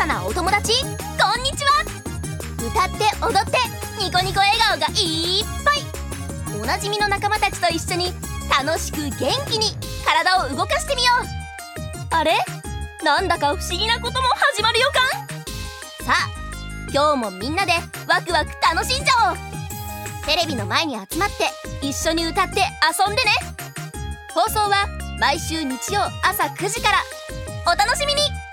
さなお友達、こんにちは。歌って踊ってニコニコ笑顔がいっぱい、おなじみの仲間たちと一緒に楽しく元気に体を動かしてみよう。あれ、なんだか不思議なことも始まる予感。さあ今日もみんなでワクワク楽しんじゃおう。テレビの前に集まって一緒に歌って遊んでね。放送は毎週日曜朝9時から。お楽しみに。